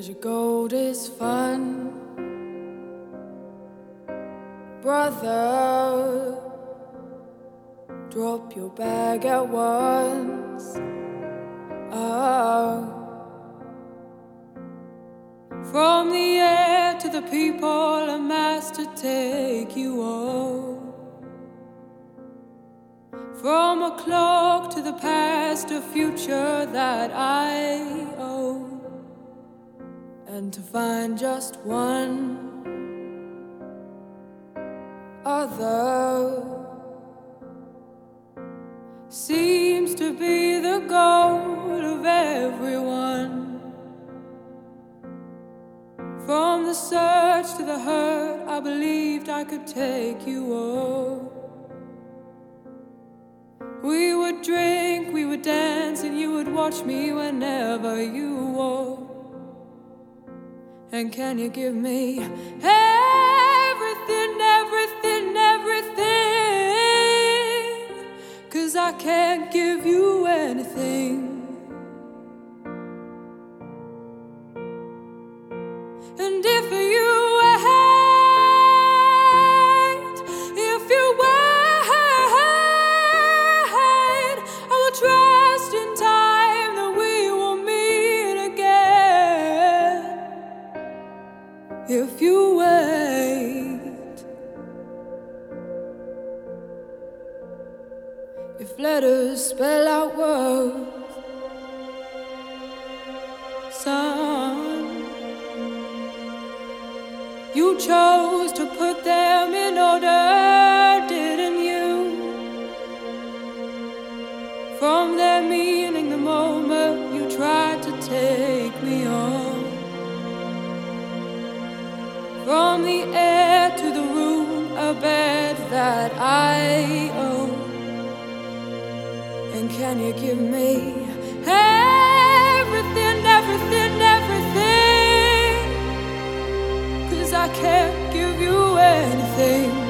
'Cause your gold is fun, brother. Drop your bag at once. Oh. From the air to the people, a master take you all. From a clock to the past, a future that I owe. And to find just one other seems to be the goal of everyone. From the search to the hurt, I believed I could take you all. We would drink, we would dance, and you would watch me whenever you walk. And can you give me everything, everything, everything? 'Cause I can't give you anything. And if you wait, if you wait, I will trust in time that we will meet again. If you wait, if letters spell out words, son, you chose to put them in order, didn't you? From their meaning the moment you tried to take me on. From the air to the room, a bed that I own. And can you give me everything, everything, everything? 'Cause I can't give you anything.